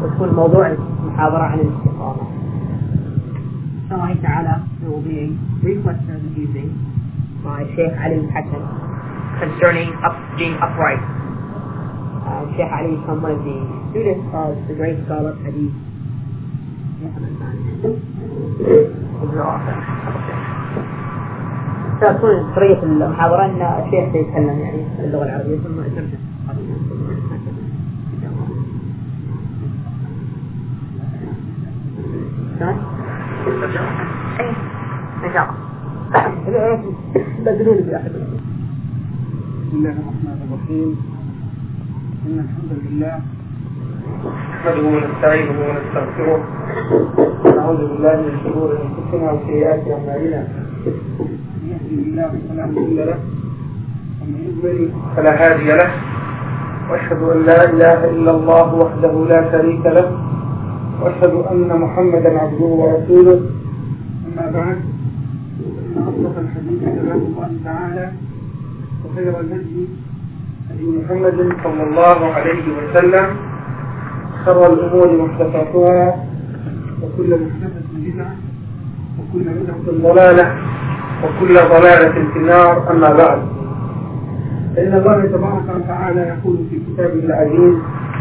وتكون موضوع المحاضرة عن الاستقامة. الله تعالى there will be a brief lecture this evening by Sheikh Ali Hassan concerning being upright. Sheikh Ali is from one of the students of the great scholar Hadith. ستكون طريقة المحاضرة أن الشيخ سيتكلم يعني اللغة العربية ثم ترجع. بسم الله الرحمن الرحيم. إن الحمد لله نحمده ونستعينه ونستغفره ونعوذ بالله من شرور أنفسنا وسيئات أعمالنا. من يهده الله فلا مضل له ومن يضلل فلا هادي له، وأشهد أن لا إله إلا الله وحده لا شريك له، وأشهد أن محمدا عبده ورسوله. أما بعد، إن أصدق الحديث كلام الله تعالى، وخير الهدي هدي محمد صلى الله عليه وسلم، شر الأمور محدثاتها، وكل محدثة بدعة، وكل بدعة ضلالة، وكل ضلالة في النار. أما بعد، فإن الله تبارك وتعالى يقول في كتابه العزيز: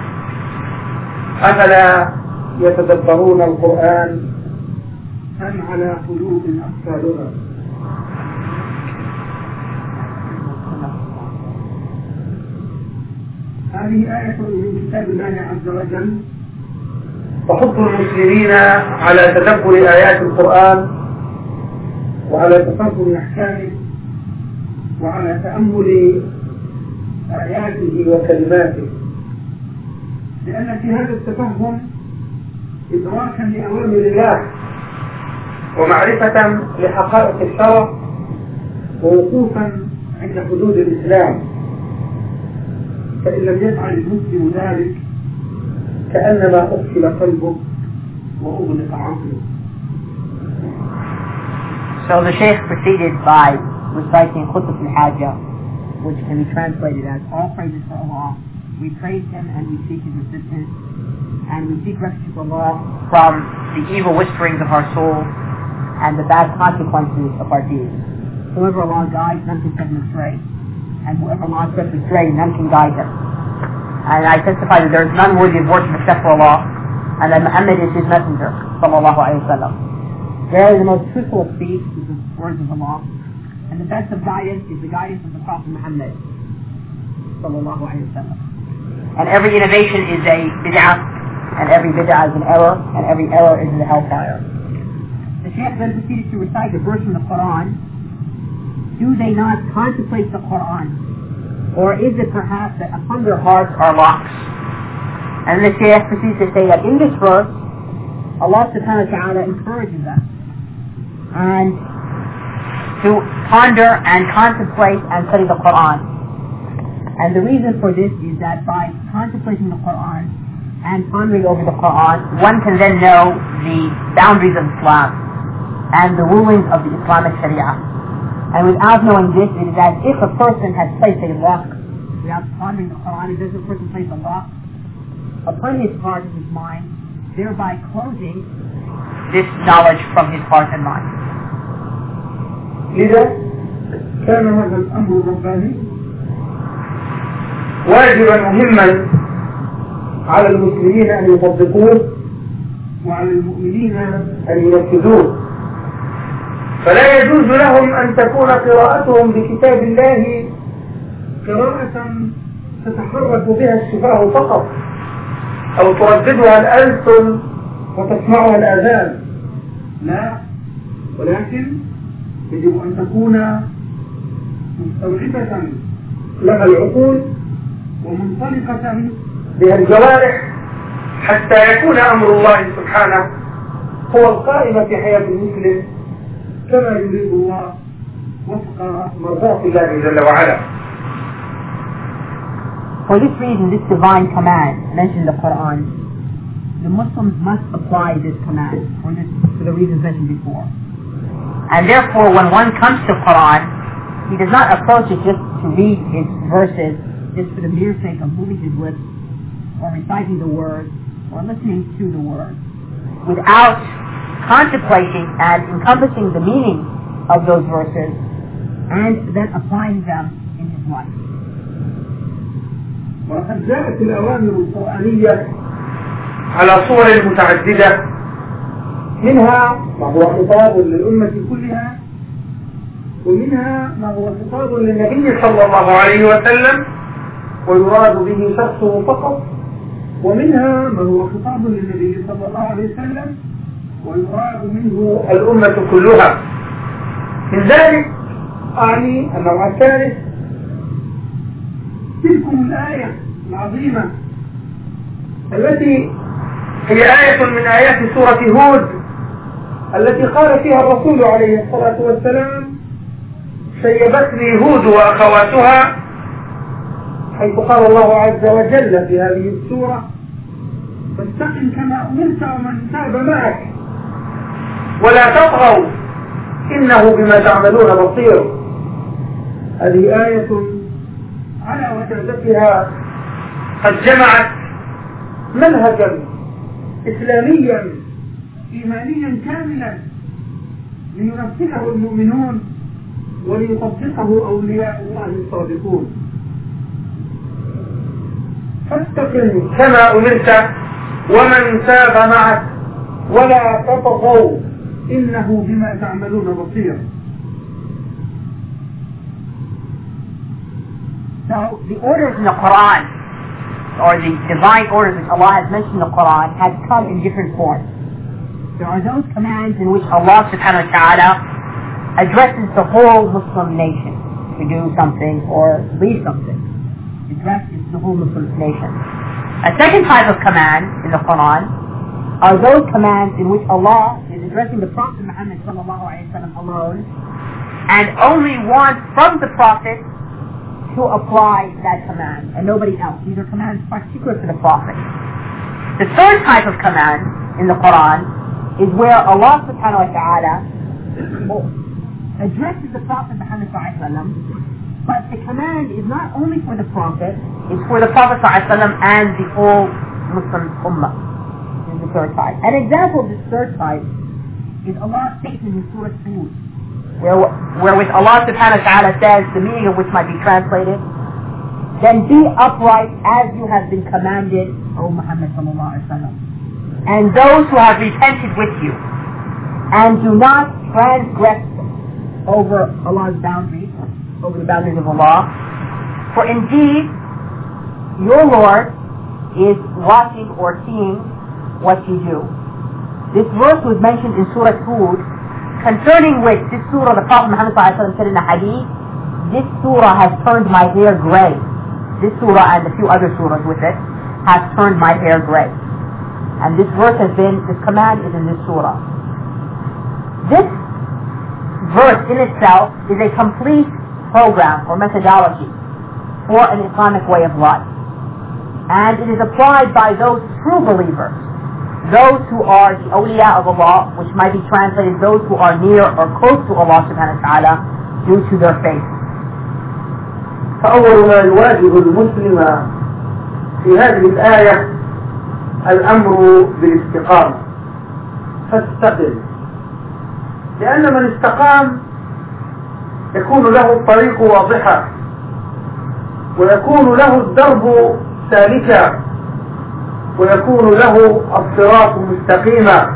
أفلا يتدبرون القرآن أم على قلوب أقفالها. هذه آية من كتاب الله عز وجل تحض المسلمين على تدبر آيات القرآن وعلى تفهم أحكامه وعلى تأمل آياته وكلماته، لأن في هذا التفهم إدراكا لأوامر الله ومعرفة لحقائق الشرع ووقوفا عند حدود الإسلام. فإن لم يفعل المسلم ذلك كأنما أقفل قلبه وأغلق عقله. So the Shaykh proceeded by reciting Khutbah al-Hajjah, which can be translated as: all praises for Allah, we praise Him and we seek His assistance, and we seek refuge of Allah from the evil whisperings of our souls and the bad consequences of our deeds. Whoever Allah guides, none can set him astray, and whoever Allah sets astray, none can guide him. And I testify that there is none worthy of worship except for Allah, and that Muhammad is His messenger, sallallahu alayhi wa sallam. Verily the most truthful of speech is the words of Allah, and the best of guidance is the guidance of the Prophet Muhammad, sallallahu alayhi wa sallam. And every innovation is a bid'ah, and every bid'ah is an error, and every error is the hellfire. The Shaykh then proceeded to recite a verse from the Quran. Do they not contemplate the Quran? Or is it perhaps that upon their hearts are locks? And the Shaykh proceeds to say that in this verse, Allah subhanahu wa ta'ala encourages us and to ponder and contemplate and study the Quran. And the reason for this is that by contemplating the Quran and pondering over the Quran, one can then know the boundaries of Islam and the rulings of the Islamic Sharia. And without knowing this, it is as if a person has placed a lock. Without pondering the Quran, it is as if a person placed a lock upon his heart and his mind, thereby closing this knowledge from his heart and mind. إذا كان هذا الأمر الرباني واجبا مهما على المسلمين أن يطبقوه وعلى المؤمنين أن ينفذوه. فلا يجوز لهم أن تكون قراءتهم لكتاب الله قراءة تتحرك بها الشفاه فقط، أو ترددها الألسن وتسمعها الآذان. لا، ولكن يجب أن تكون مستوعبة لها العقول ومنطلقة بها الجوارح، حتى يكون أمر الله سبحانه هو القائم في حياة المسلم كما يريد الله وفق مرضاة الله جل وعلا. For this reason, this divine command mentioned in the Quran, the Muslims must apply this command for the reasons mentioned before. And therefore, when one comes to Quran, he does not approach it just to read its verses, just for the mere sake of moving his lips, or reciting the words, or listening to the word without contemplating and encompassing the meaning of those verses and then applying them in his life. وقد جاءت الأوامر القرآنية على صور متعددة، منها ما هو خطاب للأمة كلها، ومنها ما هو خطاب للنبي صلى الله عليه وسلم ويراد به شخصه فقط، ومنها ما هو خطاب للنبي صلى الله عليه وسلم ويراد منه الأمة كلها. من ذلك أعني النوع الثالث تلكم الآية العظيمة التي هي آية من آيات سورة هود التي قال فيها الرسول عليه الصلاة والسلام: شيبتني هود وأخواتها، حيث قال الله عز وجل في هذه السورة: فاستقم كما أمرت ومن تاب معك ولا تطغوا إنه بما تعملون بصير. هذه آية على وتعدتها قد جمعت منهجا إسلاميا إيمانيا كاملا لينفذه المؤمنون وليطبقه أولياء الله الصادقون. فاستقم كما أمرت ومن تاب معك ولا تطغوا إنه بما تعملون بصير. So the orders in the Quran, or the divine orders which Allah has mentioned in the Quran, have come in different forms. There are those commands in which Allah subhanahu wa ta'ala addresses the whole Muslim nation to do something or leave something. It addresses the whole Muslim nation. A second type of command in the Quran are those commands in which Allah is addressing the Prophet Muhammad sallallahu alayhi wa sallam alone and only wants from the Prophet to apply that command and nobody else. These are commands particular to the Prophet. The third type of command in the Quran is where Allah subhanahu wa ta'ala addresses the Prophet Muhammad sallallahu alayhi wa sallam, but the command is not only for the Prophet, it's for the Prophet sallallahu alayhi wa sallam and the whole Muslim Ummah. This is the third type. An example of this third type is Allah's statement in Surah Hud, wherewith Allah subhanahu wa ta'ala says, the meaning of which might be translated, then be upright as you have been commanded, O Muhammad sallallahu alaihi wasallam, and those who have repented with you, and do not transgress over Allah's boundaries, over the boundaries of Allah, for indeed your Lord is watching or seeing what you do. This verse was mentioned in Surah Hud, concerning which this surah, the Prophet Muhammad said in the hadith, this surah has turned my hair gray. This surah and a few other surahs with it has turned my hair gray. And this command is in this surah. This verse in itself is a complete program or methodology for an Islamic way of life. And it is applied by those true believers, those who are the awliya of Allah, which might be translated those who are near or close to Allah subhanahu wa ta'ala due to their faith. فأول ما يواجه المسلم في هذه الآية الأمر بالاستقامة. فاستقم، لأن من استقام يكون له الطريق واضحة ويكون له الدرب سالكا ويكون له الصراط مستقيما.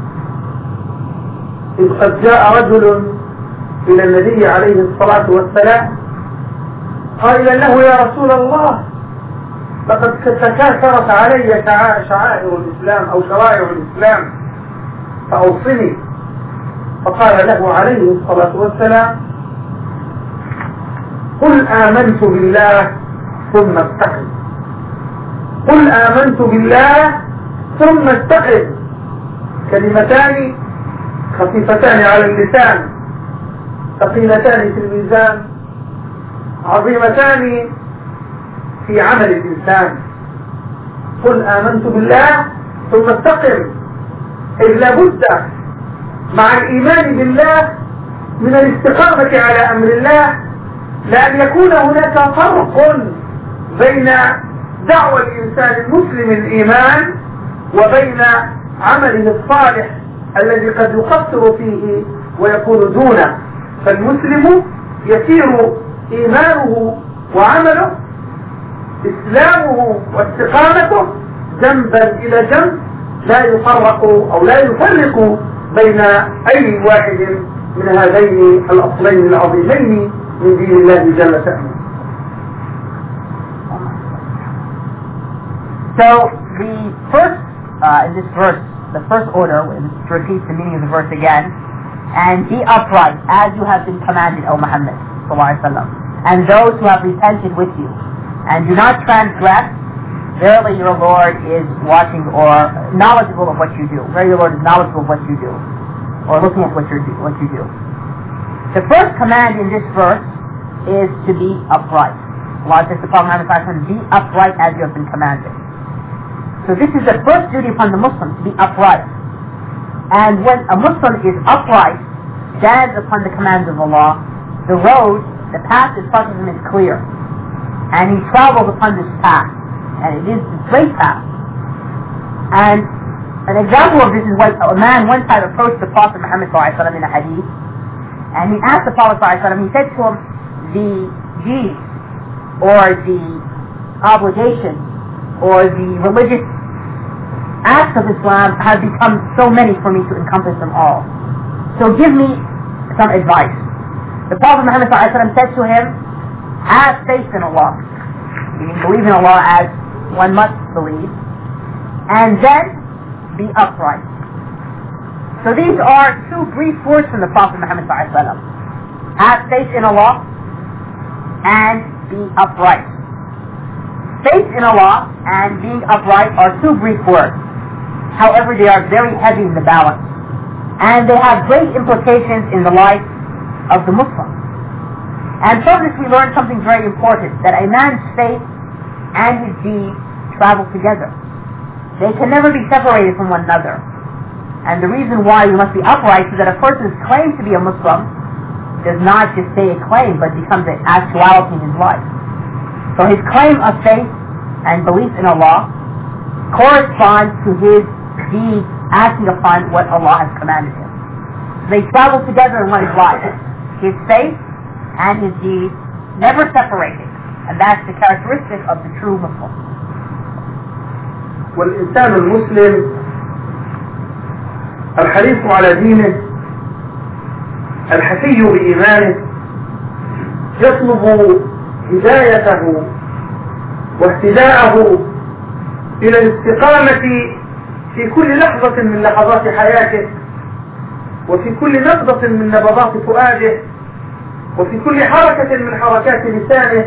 إذ قد جاء رجل إلى النبي عليه الصلاة والسلام قائلا له: يا رسول الله، لقد تكاثرت علي شعائر الإسلام أو شرائع الإسلام فأوصني. فقال له عليه الصلاة والسلام: قل آمنت بالله ثم استقم. قل آمنت بالله ثم استقم. كلمتان خفيفتان على اللسان ثقيلتان في الميزان عظيمتان في عمل الإنسان. قل آمنت بالله ثم استقم، إذ لابد مع الإيمان بالله من الاستقامة على أمر الله، لأن يكون هناك فرق بين دعوة الإنسان المسلم الإيمان وبين عمله الصالح الذي قد يقصر فيه ويكون دونه. فالمسلم يسير إيمانه وعمله، إسلامه واستقامته جنبا إلى جنب، لا يفرق أو لا يفرق بين أي واحد من هذين الأصلين العظيمين من دين الله جل شأنه. So the first, in this verse, the first order, to repeat the meaning of the verse again, and be upright as you have been commanded, O Muhammad sallallahu alaihi wasallam, and those who have repented with you, and do not transgress. Verily your Lord is watching or knowledgeable of what you do. Verily your Lord is knowledgeable of what you do, or looking at what you do. The first command in this verse is to be upright. Allah says to Prophet Muhammad sallallahu alaihi wasallam, be upright as you have been commanded. So this is the first duty upon the Muslim, to be upright. And when a Muslim is upright, stands upon the commands of Allah, the road, the path in front of him is clear. And he travels upon this path. And it is a great path. And an example of this is when a man one time approached the Prophet Muhammad sallallahu alaihi wasallam in a hadith, and he asked the Prophet sallallahu alaihi wasallam, he said to him, the deed, or the obligation, or the religious acts of Islam have become so many for me to encompass them all. So give me some advice. The Prophet Muhammad ﷺ said to him, have faith in Allah, meaning believe in Allah as one must believe, and then be upright. So these are two brief words from the Prophet Muhammad ﷺ. Have faith in Allah and be upright. Faith in Allah and being upright are two brief words. However, they are very heavy in the balance, and they have great implications in the life of the Muslim. And from this we learn something very important, that a man's faith and his deed travel together. They can never be separated from one another. And the reason why you must be upright is that a person's claim to be a Muslim does not just stay a claim, but becomes an actuality in his life. So his claim of faith and belief in Allah corresponds to his deed acting upon what Allah has commanded him. They travel together in one's life. His faith and his deed never separated. And that's the characteristic of the true Muslim. والإنسان المسلم الحريص على دينه الحفي بإيمانه يطلب هدايته واهتداءه إلى الاستقامة في كل لحظة من لحظات حياته، وفي كل نبضة من نبضات فؤاده، وفي كل حركة من حركات لسانه،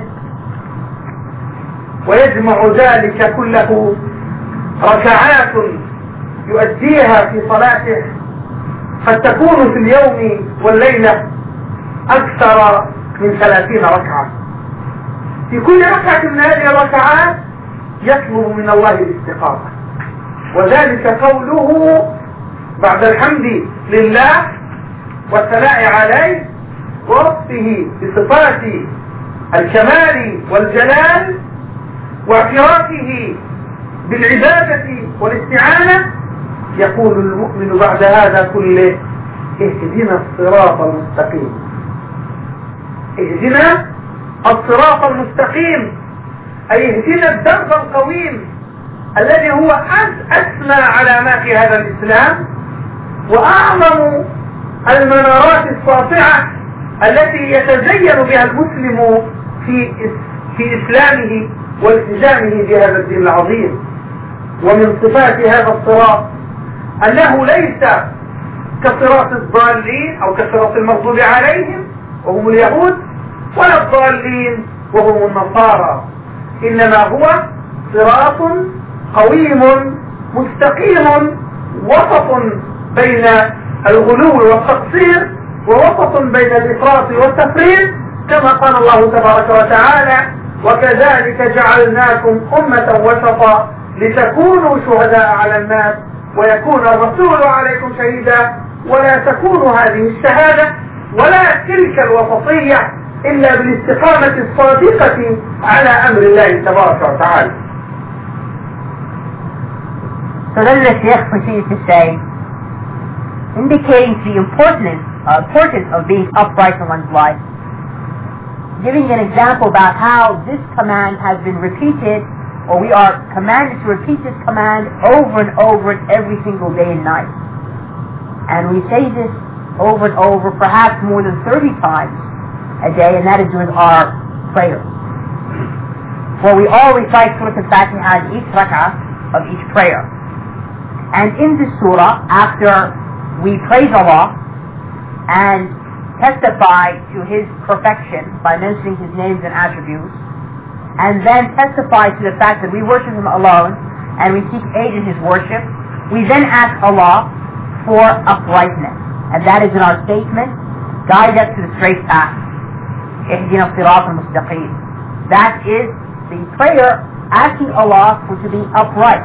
ويجمع ذلك كله ركعات يؤديها في صلاته قد تكون في اليوم والليلة أكثر من 30 ركعة. في كل ركعة من هذه الركعات يطلب من الله الاستقامة، وذلك قوله بعد الحمد لله والثناء عليه ووصفه بصفات الكمال والجلال واعترافه بالعبادة والاستعانة، يقول المؤمن بعد هذا كله اهدنا الصراط المستقيم. اهدنا الصراط المستقيم أي اهدنا الدرب القويم الذي هو أسمى علامات هذا الإسلام وأعظم المنارات الساطعة التي يتزين بها المسلم في إسلامه والتزامه بهذا الدين العظيم. ومن صفات هذا الصراط أنه ليس كصراط الضالين أو كصراط المغضوب عليهم وهم اليهود، ولا الضالين وهم النصارى، إنما هو صراط قويم مستقيم وسط بين الغلو والتقصير ووسط بين الإفراط والتفريط، كما قال الله تبارك وتعالى وكذلك جعلناكم أمة وسطا لتكونوا شهداء على الناس ويكون الرسول عليكم شهيدا، ولا تكون هذه الشهادة ولا تلك الوسطية إلا بالاستقامة الصادقة على أمر الله تبارك وتعالى. So then the Shaykh proceeds to say, indicating the importance of being upright in one's life, giving an example about how this command has been repeated, or we are commanded to repeat this command over and over every single day and night. And we say this over and over, perhaps more than 30 times a day, and that is during our prayer. Well, we all recite Surah Al-Fatiha in each rak'ah of each prayer. And in this surah, after we praise Allah and testify to His perfection by mentioning His names and attributes, and then testify to the fact that we worship Him alone and we seek aid in His worship, we then ask Allah for uprightness. And that is in our statement, guide us to the straight path. Ihdina as-sirat al-mustaqim. That is the prayer asking Allah for to be upright.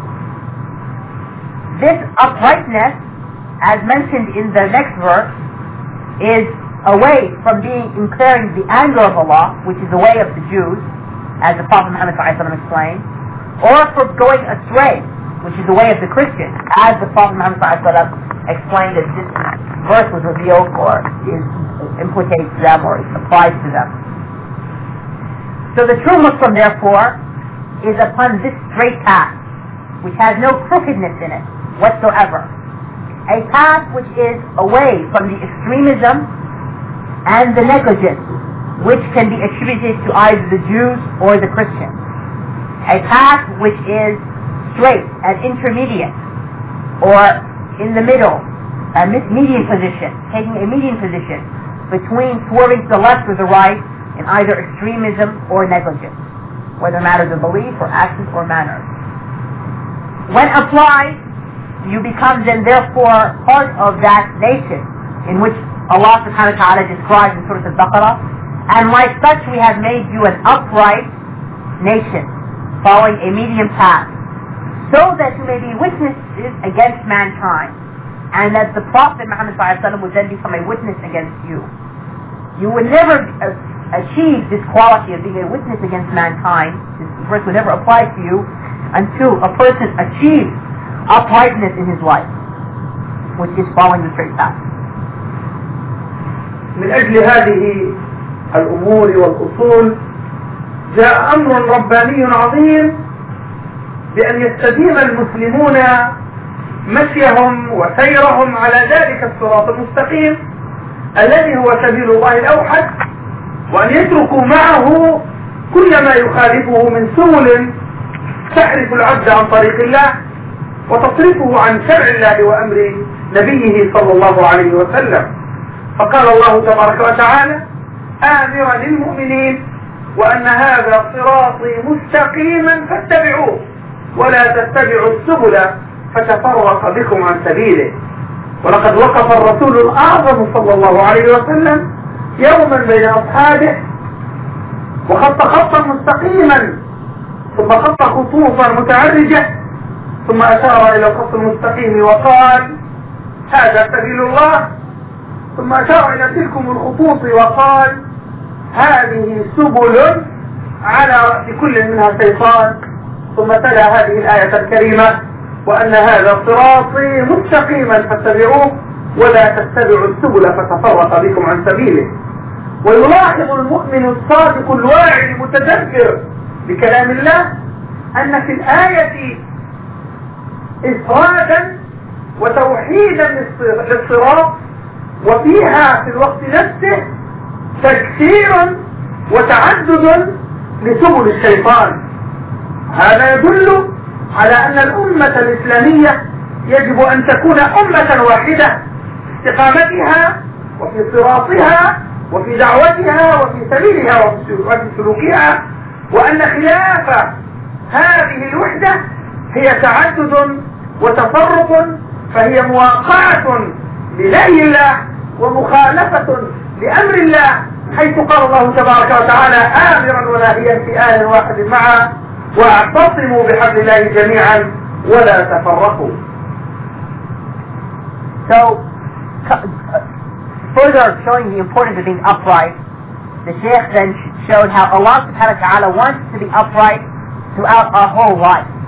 This uprightness, as mentioned in the next verse, is away from incurring the anger of Allah, which is the way of the Jews, as the Prophet Muhammad explained, or for going astray, which is the way of the Christians, as the Prophet Muhammad explained that this verse was revealed or implicates them or applies to them. So the true Muslim, therefore, is upon this straight path, which has no crookedness in it whatsoever. A path which is away from the extremism and the negligence which can be attributed to either the Jews or the Christians. A path which is straight and intermediate, or in the middle, a median position, taking a median position between swerving to the left or the right in either extremism or negligence, whether matters of belief or actions or manners. When applied, you become then therefore part of that nation in which Allah subhanahu wa ta'ala describes in Surah Al-Baqarah, and like such we have made you an upright nation, following a medium path, so that you may be witnesses against mankind, and that the Prophet Muhammad would then become a witness against you. You would never achieve this quality of being a witness against mankind, this verse would never apply to you, until a person achieves uprightness in his life, which is following the straight path. من أجل هذه الأمور والأصول جاء أمر رباني عظيم بأن يستديم المسلمون مشيهم وسيرهم على ذلك الصراط المستقيم الذي هو سبيل الله الأوحد، وأن يتركوا معه كل ما يخالفه من سبل تحرف العبد عن طريق الله وتصرفه عن شرع الله وأمر نبيه صلى الله عليه وسلم. فقال الله تبارك وتعالى آمرا للمؤمنين وأن هذا صراطي مستقيما فاتبعوه ولا تتبعوا السبل فتفرق بكم عن سبيله. ولقد وقف الرسول الأعظم صلى الله عليه وسلم يوما بين أصحابه وخط خطا مستقيما ثم خط خطوطا متعرجة ثم أشار إلى الخط المستقيم وقال هذا سبيل الله، ثم أشار إلى تلكم الخطوط وقال هذه سبل على رأس كل منها شيطان، ثم تلا هذه الآية الكريمة وأن هذا صراطي مستقيما فاتبعوه ولا تتبعوا السبل فتفرق بكم عن سبيله. ويلاحظ المؤمن الصادق الواعي المتدبر بكلام الله أن في الآية إفرادا وتوحيدا للصراط، وفيها في الوقت نفسه تكثير وتعدد لسبل الشيطان. هذا يدل على أن الأمة الإسلامية يجب أن تكون أمة واحدة استقامتها وفي صراطها وفي دعوتها وفي سبيلها وفي سلوكها، وأن خلاف هذه الوحدة هي تعدد وتفرق، فهي مواقعة لنهي الله ومخالفة لأمر الله، حيث قال الله تبارك وتعالى آمرا وناهيا في آية واحد معه واعتصموا بحبل الله جميعا ولا تفرقوا. So, further showing the importance of being upright, the Shaykh then showed how Allah subhanahu wa ta'ala wants to be upright throughout our whole life.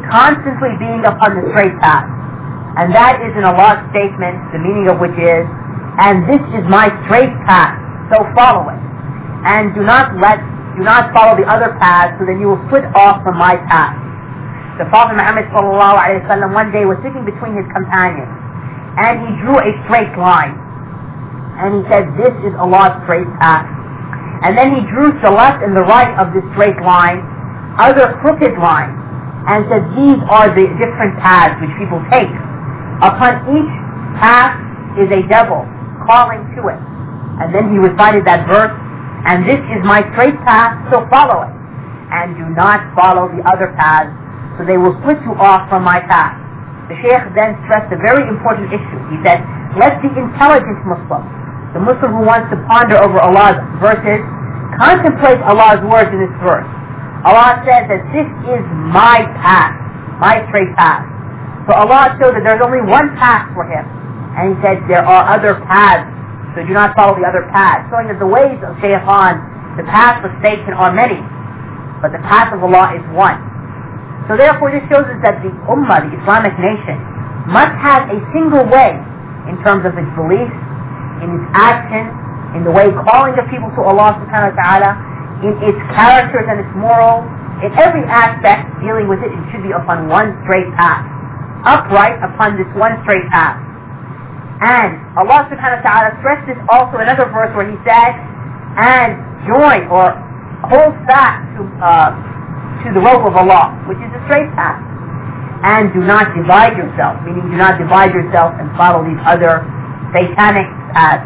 constantly being upon the straight path. And that is in Allah's statement, the meaning of which is, and this is my straight path, so follow it. And do not follow the other paths, so then you will split off from my path. The Prophet Muhammad ﷺ one day was sitting between his companions, and he drew a straight line. And he said, this is Allah's straight path. And then he drew to the left and the right of this straight line other crooked lines, and said these are the different paths which people take. Upon each path is a devil calling to it. And then he recited that verse, and this is my straight path, so follow it. And do not follow the other paths, so they will split you off from my path. The Shaykh then stressed a very important issue. He said, let the intelligent Muslim, the Muslim who wants to ponder over Allah's verses, contemplate Allah's words in this verse. Allah says that this is my path, my straight path. So Allah showed that there's only one path for him. And he said there are other paths, so do not follow the other paths. Showing that the ways of Shaytan, the paths of Satan are many, but the path of Allah is one. So therefore this shows us that the Ummah, the Islamic nation, must have a single way in terms of its beliefs, in its action, in the way calling the people to Allah subhanahu wa ta'ala, in its characters and its morals, in every aspect dealing with it, it should be upon one straight path, upright upon this one straight path. And Allah subhanahu wa ta'ala stressed this also in another verse where he said, and join or hold fast to the rope of Allah, which is the straight path. And do not divide yourself, meaning do not divide yourself and follow these other satanic paths.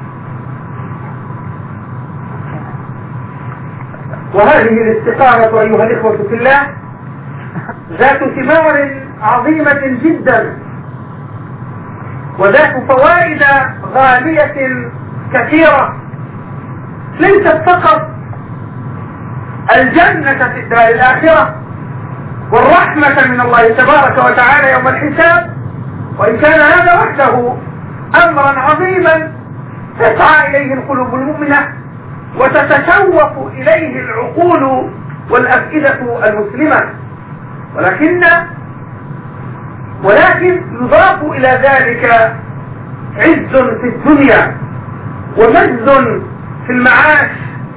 وهذه الاستقامة أيها الإخوة في الله ذات ثمار عظيمة جدا وذات فوائد غالية كثيرة، ليست فقط الجنة في الدار الآخرة والرحمة من الله تبارك وتعالى يوم الحساب، وإن كان هذا وحده أمرا عظيما تسعى إليه القلوب المؤمنة وتتشوق إليه العقول والأفئدة المسلمة، ولكن يضاف إلى ذلك عز في الدنيا ومجد في المعاش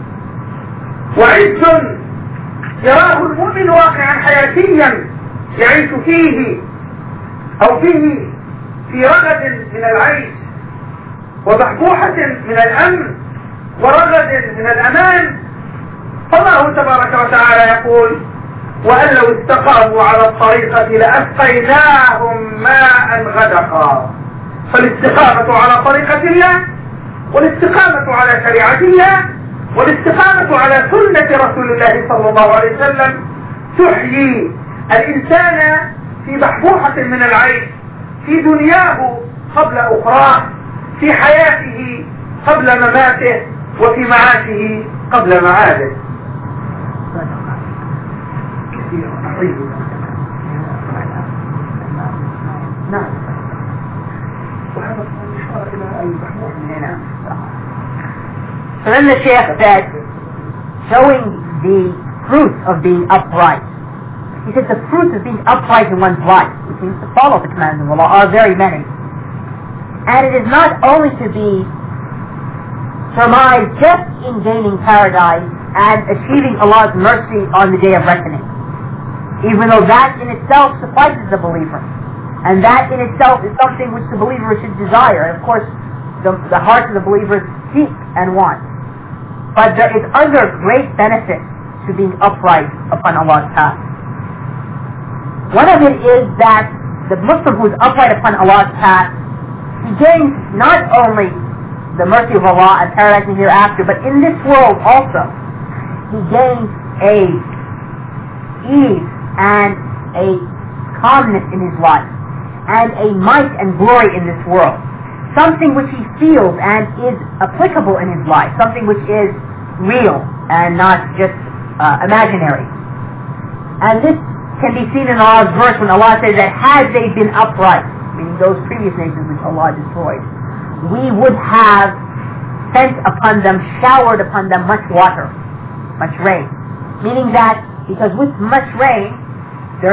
وعز يراه المؤمن واقعا حياتيا يعيش فيه أو فيه في رغد من العيش وبحبوحة من الأمن ورغد من الأمان. فالله تبارك وتعالى يقول وأن لو استقاموا على الطريقة لأسقيناهم ماء غدقا. فالاستقامة على طريقة الله والاستقامة على شريعة الله والاستقامة على سنة رسول الله صلى الله عليه وسلم تحيي الإنسان في بحبوحة من العيش، في دنياه قبل أخراه، في حياته قبل مماته، وفي معاشه قبل معاده. So then the Shaykh said, showing the fruits of being upright. He said the fruits of being upright in one's life, which means to follow the commands of Allah, are very many. And it is not only to be surmised just in gaining paradise and achieving Allah's mercy on the day of reckoning, even though that in itself suffices the believer, and that in itself is something which the believer should desire. And of course, the hearts of the believers seek and want. But there is other great benefit to being upright upon Allah's path. One of it is that the Muslim who is upright upon Allah's path, he gains not only the mercy of Allah and paradise and hereafter, but in this world also, he gains a ease and a calmness in his life, and a might and glory in this world. Something which he feels and is applicable in his life, something which is real and not just imaginary. And this can be seen in Allah's verse when Allah says that had they been upright, meaning those previous nations which Allah destroyed, we would have sent upon them, showered upon them much water, much rain. Meaning that because with much rain there is, of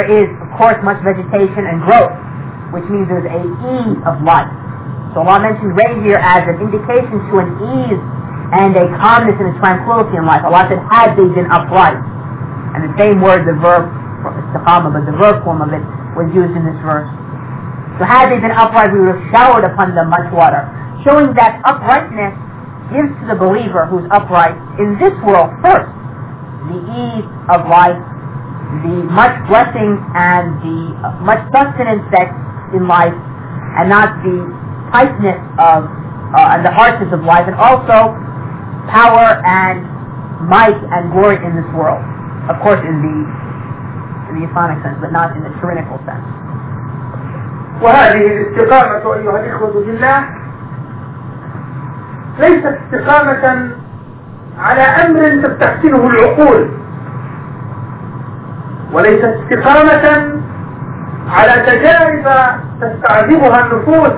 course, much vegetation and growth, which means there's a ease of life. So Allah mentioned rain here as an indication to an ease and a calmness and a tranquility in life. Allah said, had they been upright. And the same word, the verb, istiqamah, but the verb form of it was used in this verse. So had they been upright, we would have showered upon them much water. Showing that uprightness gives to the believer who's upright in this world first the ease of life, the much blessing and the much sustenance that's in life, and not the tightness of and the harshness of life, and also power and might and glory in this world. Of course, in the Islamic sense, but not in the tyrannical sense. وهذه الاستقامة أيها الإخوة بالله ليست استقامة على أمر تستحسنه العقول، وليست استقامة على تجارب تستعذبها النفوس،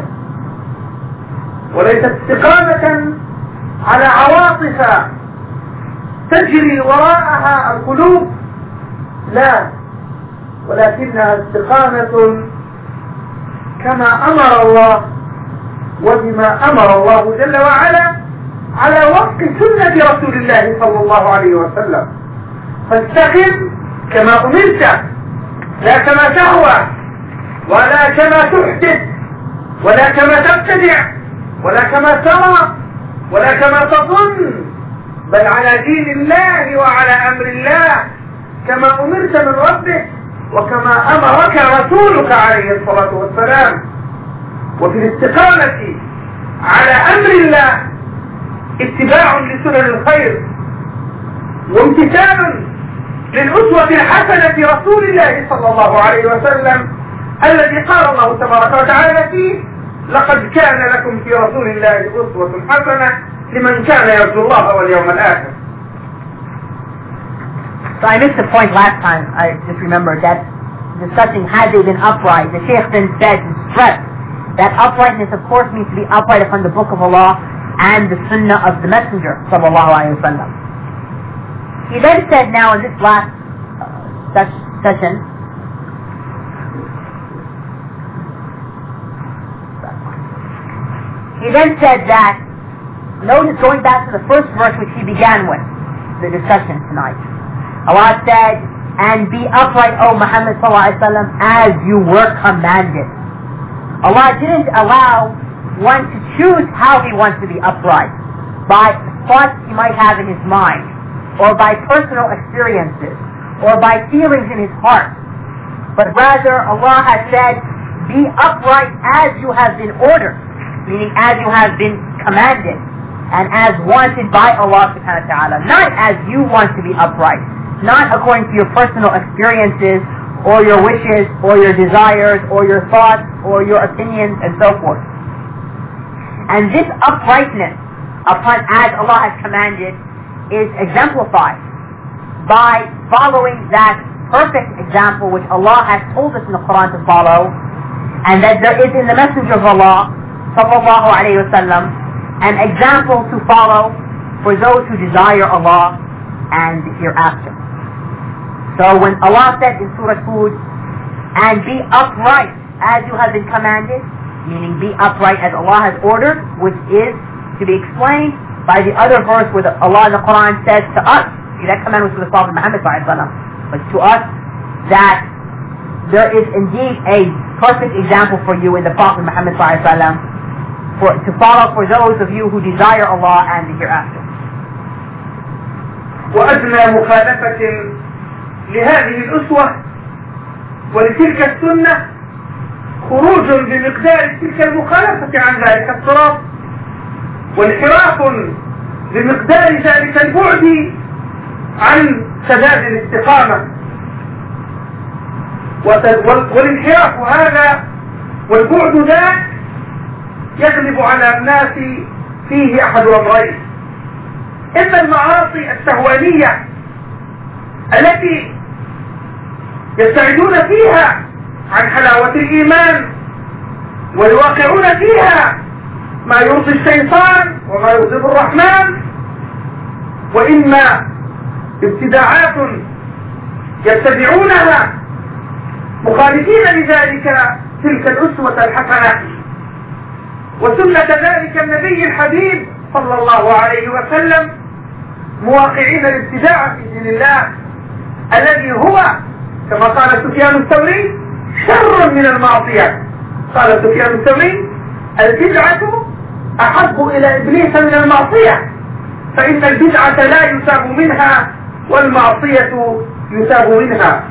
وليست استقامة على عواطف تجري وراءها القلوب، لا، ولكنها استقامة كما أمر الله وبما أمر الله جل وعلا على وفق سنة رسول الله صلى الله عليه وسلم. فاستقم كما أمرت، لا كما تهوى ولا كما تحدث ولا كما تبتدع ولا كما ترى ولا كما تظن، بل على دين الله وعلى أمر الله كما أمرت من ربك وكما أمرك رسولك عليه الصلاة والسلام. وفي الاستقامة على أمر الله اتباع لسنن الخير وامتثال للأسوة الحسنة رسول الله صلى الله عليه وسلم الذي قال الله تبارك وتعالى فيه: لقد كان لكم في رسول الله أسوة حسنة لمن كان يرجو الله واليوم الآخر. So I missed the point last time. I just remembered that discussing had they been upright, the Shaykh then said and stressed that uprightness of course means to be upright upon the Book of Allah and the Sunnah of the Messenger sallallahu alaihi wasallam. He then said now in this last session, he then said that, notice going back to the first verse which he began with, the discussion tonight. Allah said, and be upright, O Muhammad sallallahu alaihi wasallam, as you were commanded. Allah didn't allow one to choose how he wants to be upright, by thoughts he might have in his mind, or by personal experiences, or by feelings in his heart. But rather, Allah has said, be upright as you have been ordered, meaning as you have been commanded, and as wanted by Allah subhanahu wa ta'ala, not as you want to be upright, not according to your personal experiences, or your wishes, or your desires, or your thoughts, or your opinions, and so forth. And this uprightness, upon as Allah has commanded, is exemplified by following that perfect example which Allah has told us in the Quran to follow, and that there is in the Messenger of Allah, sallallahu alayhi wa sallam, an example to follow for those who desire Allah and the hereafter. So when Allah said in Surah Hud, and be upright as you have been commanded, meaning be upright as Allah has ordered, which is to be explained by the other verse where Allah in the Quran says to us, see, that command was for the Prophet Muhammad sallallahu alaihi wasallam, but to us, that there is indeed a perfect example for you in the Prophet Muhammad sallallahu alaihi wasallam, to follow for those of you who desire Allah and the hereafter. وأدنى مخالفة لهذه الأسوة ولتلك السنة خروج بمقدار تلك المخالفة عن ذلك الصراط، وانحراف بمقدار ذلك البعد عن سداد الاستقامة. والانحراف هذا والبعد ذاك يغلب على الناس فيه أحد أمرين: إما المعاصي الشهوانية التي يبتعدون فيها عن حلاوة الإيمان ويواقعون فيها ما يرضي الشيطان وما يغضب الرحمن، وإما ابتداعات يبتدعونها مخالفين لذلك تلك الأسوة الحسنة وسنة ذلك النبي الحبيب صلى الله عليه وسلم، مواقعين الابتداع في دين الله الذي هو كما قال سفيان الثوري شر من المعصية. قال سفيان الثوري: البدعة أحب إلى إبليس من المعصية، فإن البدعة لا يتاب منها والمعصية يتاب منها.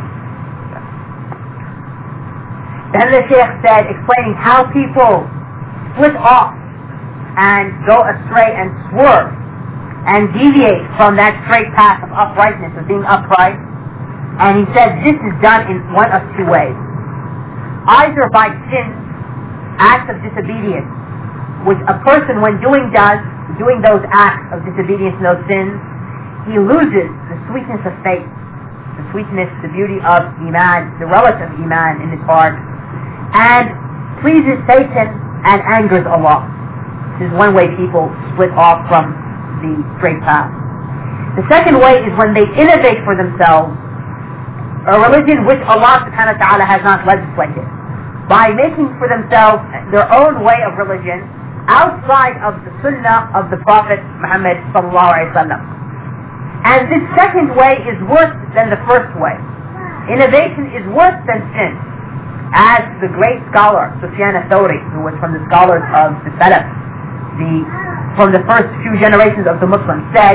Then the Sheikh said, explaining how people split off and go astray and swerve and deviate from that straight path of uprightness, of being upright. And he said this is done in one of two ways. Either by sin, acts of disobedience, which a person when doing those acts of disobedience and those sins, he loses the sweetness of faith, the sweetness, the beauty of Iman, the relative Iman in his heart, and pleases Satan and angers Allah. This is one way people split off from the straight path. The second way is when they innovate for themselves a religion which Allah subhanahu wa ta'ala has not legislated, by making for themselves their own way of religion outside of the sunnah of the Prophet Muhammad sallallahu alaihi wasallam. And this second way is worse than the first way. Innovation is worse than sin. As the great scholar Sufyan al-Thawri, who was from the scholars of the Salaf, from the first few generations of the Muslims, said,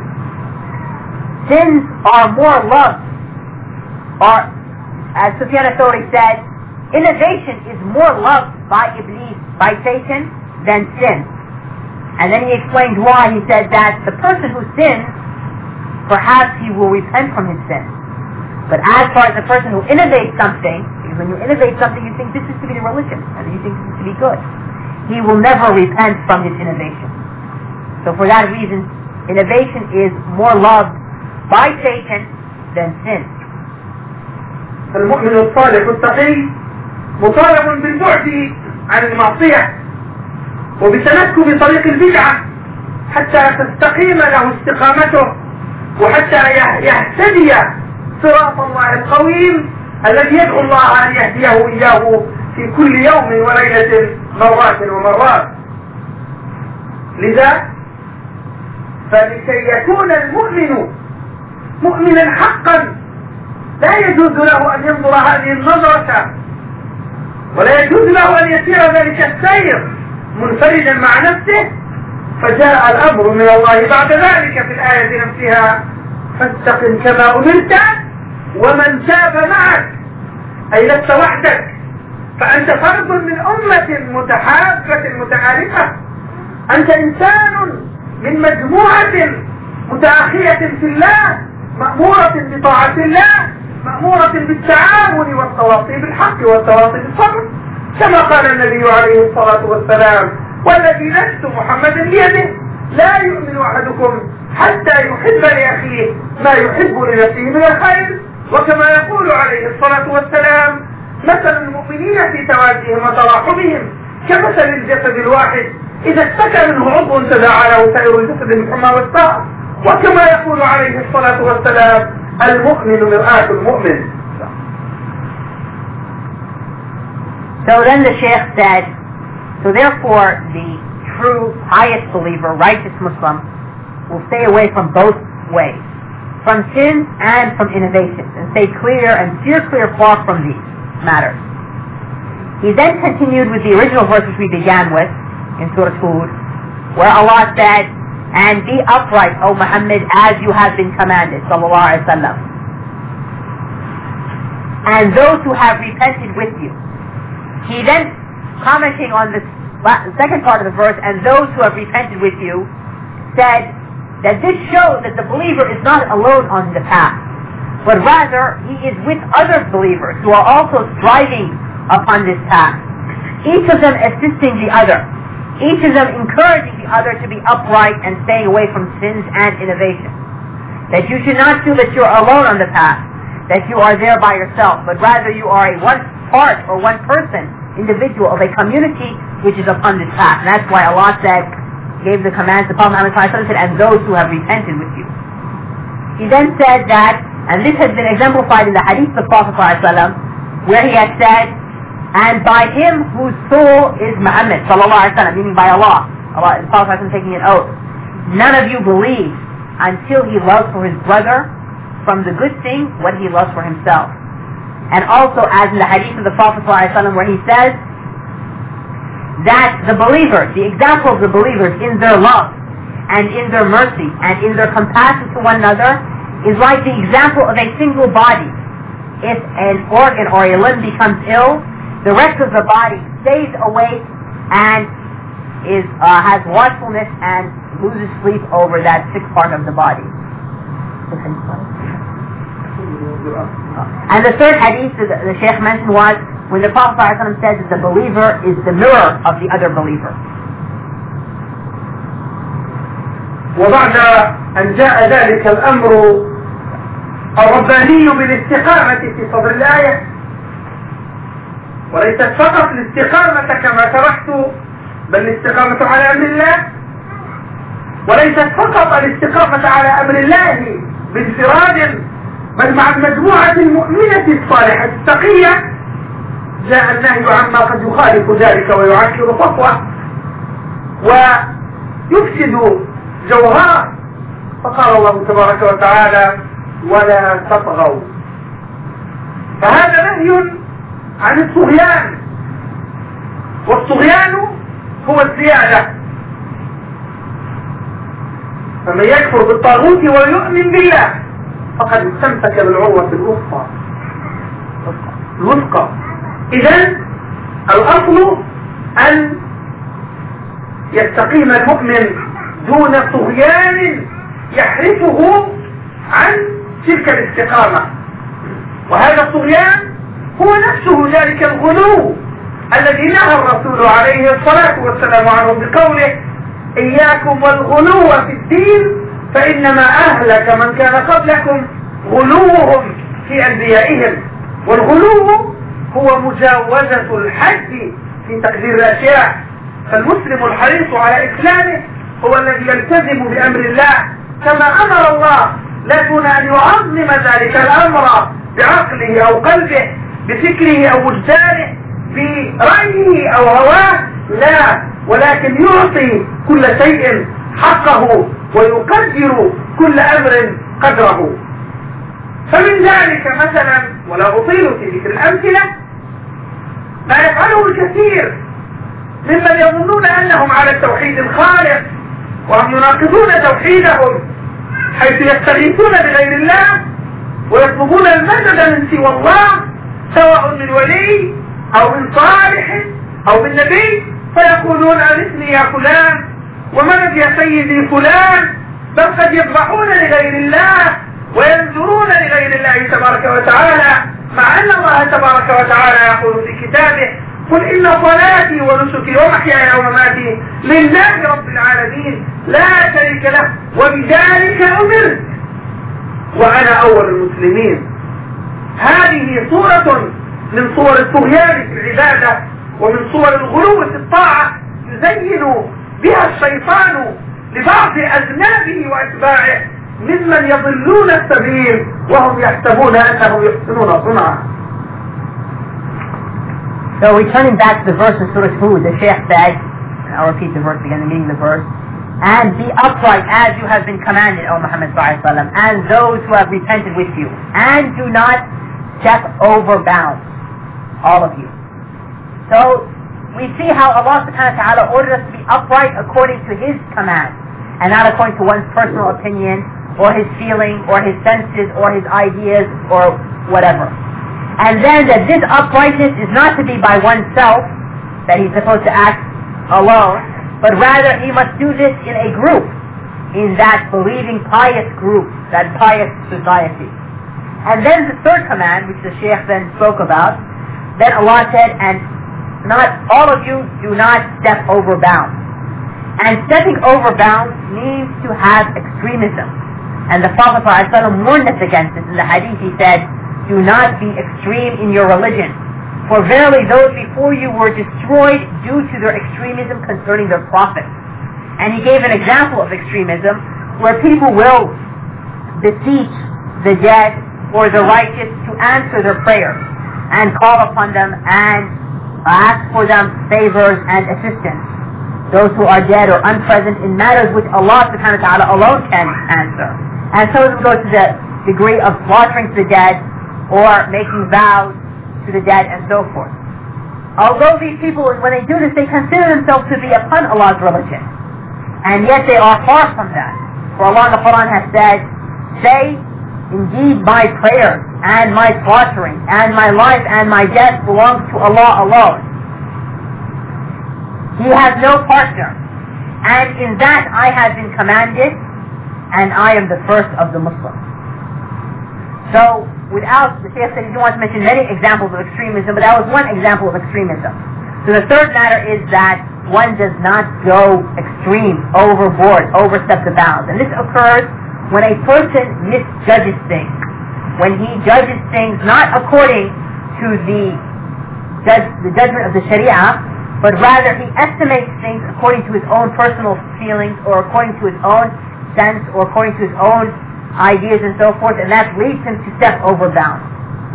sins are more loved, or as Sufyan al-Thawri said, innovation is more loved by Iblis, by Satan, than sin. And then he explained why. He said that the person who sins, perhaps he will repent from his sin. But as far as the person who innovates something, because when you innovate something you think this is to be the religion, and you think this is to be good, he will never repent from his innovation. So for that reason, innovation is more loved by Satan than sin. المؤمن الصالح التقي مطالب بالبعد عن المعصية وبتنكب طريق البدعة حتى تستقيم له استقامته وحتى يهتدي صراط الله القويم الذي يدعو الله أن يهديه إياه في كل يوم وليلة مرات ومرات. لذا فلكي يكون المؤمن مؤمنا حقا لا يجوز له أن ينظر هذه النظرة ولا يجوز له أن يسير ذلك السير منفردا مع نفسه. فجاء الأمر من الله بعد ذلك في الآية نفسها: فاستقم كما أمرت ومن تاب معك، أي لست وحدك، فأنت فرد من أمة متحابة متعارفة، أنت إنسان من مجموعة متأخية في الله، مأمورة بطاعة الله، مأمورة بالتعاون والتواصي بالحق والتواصي بالصبر، كما قال النبي عليه الصلاة والسلام: والذي نفس محمد بيده لا يؤمن أحدكم حتى يحب لأخيه ما يحب لنفسه من الخير. وكما يقول عليه الصلاة والسلام: مثل المؤمنين في توادهم وتراحمهم كمثل الجسد الواحد إذا اشتكى منه عضو تداعى له سائر الجسد بالحمى والسهر. وكما يقول عليه الصلاة والسلام: المؤمن مرآة المؤمن. So then the Shaykh said, so therefore the true highest believer, righteous Muslim, will stay away from both ways, from sin and from innovation, and stay clear and steer clear far from these matters. He then continued with the original verse which we began with in Surah Hud, where Allah said, and be upright, O Muhammad, as you have been commanded, sallallahu alaihi wasallam. And those who have repented with you. He then, commenting on the second part of the verse, and those who have repented with you, said that this shows that the believer is not alone on the path, but rather he is with other believers who are also striving upon this path, each of them assisting the other, each of them encouraging the other to be upright and staying away from sins and innovation. That you should not feel that you're alone on the path, that you are there by yourself, but rather you are a one part or one person, individual of a community which is upon this path. And that's why Allah said, gave the commands to Prophet Muhammad said, and those who have repented with you. He then said that, and this has been exemplified in the hadith of the Prophet where he has said, and by him whose soul is Muhammad sallallahu alaihi wasallam, meaning by Allah, the Prophet taking an oath, none of you believes until he loves for his brother from the good thing what he loves for himself. And also as in the hadith of the Prophet sallallahu alaihi wasallam where he says that the believers, the example of the believers in their love and in their mercy and in their compassion to one another is like the example of a single body. If an organ or a limb becomes ill, the rest of the body stays awake and has watchfulness and loses sleep over that sick part of the body. And the third hadith that the Shaykh mentioned was when the Prophet ﷺ said that the believer is the mirror of the other believer. وبعد أن جاء ذلك الأمر الرباني بالاستقامة في صدر الآية، وليست فقط الاستقامة كما شرحت، بل الاستقامة على أمر الله، وليست فقط الاستقامة على أمر الله بانفراد، بل مع المجموعة المؤمنة الصالحة التقية، جاء النهي عما قد يخالف ذلك ويعكر صفوه ويفسد جوهره، فقال الله تبارك وتعالى ولا تطغوا. فهذا نهي عن الطغيان، والطغيان هو الزيادة. فمن يكفر بالطاغوت ويؤمن بالله فقد استمسك بالعروة الوثقى. إذن الأصل أن يستقيم المؤمن دون طغيان يحرفه عن تلك الاستقامة، وهذا الطغيان هو نفسه ذلك الغلو الذي نهى الرسول عليه الصلاة والسلام عنه بقوله إياكم والغلو في الدين فإنما أهلك من كان قبلكم غلوهم في أنبيائهم. والغلو هو مجاوزة الحد في تقدير الأشياء. فالمسلم الحريص على إسلامه هو الذي يلتزم بأمر الله كما أمر الله، لا دون أن يعظم ذلك الأمر بعقله أو قلبه، بفكره أو وجدانه، برأيه أو هواه، لا، ولكن يعطي كل شيء حقه ويقدر كل أمر قدره. فمن ذلك مثلا، ولا أطيل في ذكر الأمثلة، ما يفعله الكثير ممن يظنون أنهم على التوحيد الخالق وهم يناقضون توحيدهم، حيث يستغيثون بغير الله ويطلبون المدد من سوى الله، سواء من ولي أو من صالح أو من نبي، فيقولون أغثني يا فلان ومدد يا سيدي فلان، بل قد يذبحون لغير الله وينذرون لغير الله تبارك وتعالى، مع أن الله تبارك وتعالى يقول في كتابه قل إن صلاتي ونسكي ومحياي ومماتي لله رب العالمين لا شريك له وبذلك أمرت وأنا أول المسلمين. هذه صورة من صور الطغيان في العبادة ومن صور الغلو في الطاعة يزين بها الشيطان لبعض أذنابه وأتباعه ممن يضلون السبيل وهم يحسبون أنهم يحسنون صنعا. So returning back to the verse in Surah Hud, the Shaykh said, and I'll repeat the verse again, the meaning of the verse, and be upright as you have been commanded, O Muhammad sallallahu alaihi wasallam, and those who have repented with you, and do not step over bounds, all of you. So we see how Allah subhanahu wa ta'ala ordered us to be upright according to His command, and not according to one's personal opinion, or his feeling, or his senses, or his ideas, or whatever. And then that this uprightness is not to be by oneself, that he's supposed to act alone, but rather he must do this in a group, in that believing pious group, that pious society. And then the third command, which the Shaykh then spoke about, then Allah said, and not all of you do not step over bounds. And stepping over bounds means to have extremism. And the Prophet ﷺ warned us against this. In the hadith he said, do not be extreme in your religion, for verily those before you were destroyed due to their extremism concerning their prophets. And he gave an example of extremism where people will beseech the dead or the righteous to answer their prayers. and call upon them and ask for them favors and assistance. Those who are dead or unpresent in matters which Allah subhanahu wa ta'ala alone can answer. And so it goes to the degree of slaughtering to the dead or making vows to the dead and so forth. Although these people, when they do this, they consider themselves to be upon Allah's religion. And yet they are far from that. For Allah in the Quran has said, say, indeed my prayers and my slaughtering and my life and my death belongs to Allah alone. He has no partner. And in that I have been commanded, and I am the first of the Muslims. So, the Shaykh said he didn't want to mention many examples of extremism, but that was one example of extremism. So the third matter is that one does not go extreme, overboard, overstep the bounds. And this occurs when a person misjudges things. When he judges things not according to the judgment of the Sharia, but rather he estimates things according to his own personal feelings or according to his own sense or according to his own ideas and so forth, and that leads him to step over bounds.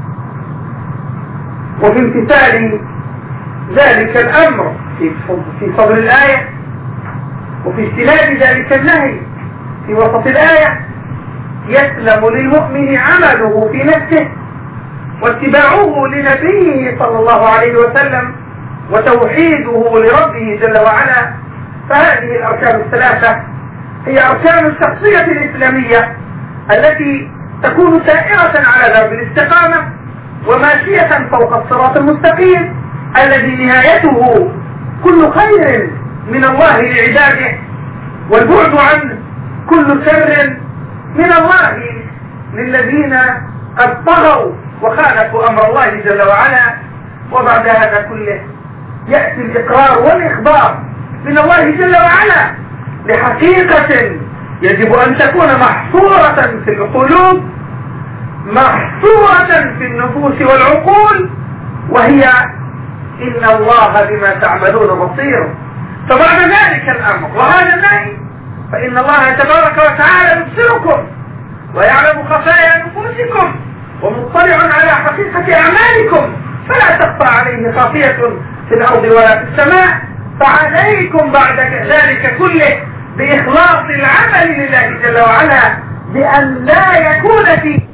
وفي امتثال ذلك الأمر في صدر الآية وفي اجتناب ذلك النهي في وسط الآية يسلم للمؤمن عمله في نفسه واتباعه لنبيه صلى الله عليه وسلم وتوحيده لربه جل وعلا. فهذه الأركان الثلاثة هي أركان الشخصية الإسلامية التي تكون سائرة على درب الاستقامة وماشية فوق الصراط المستقيم الذي نهايته كل خير من الله لعباده والبعد عن كل شر من الله للذين قد طغوا وخالفوا أمر الله جل وعلا. وبعد هذا كله يأتي الإقرار والإخبار من الله جل وعلا لحقيقة يجب أن تكون محصورة في القلوب محصورة في النفوس والعقول، وهي إن الله بما تعملون بصير. فبعد ذلك الأمر وهذا النهي فإن الله تبارك وتعالى يبصركم ويعلم خفايا نفوسكم ومطلع على حقيقة أعمالكم فلا تخفى عليه خافية في الأرض ولا في السماء. فعليكم بعد ذلك كله بإخلاص العمل لله جل وعلا بأن لا يكون في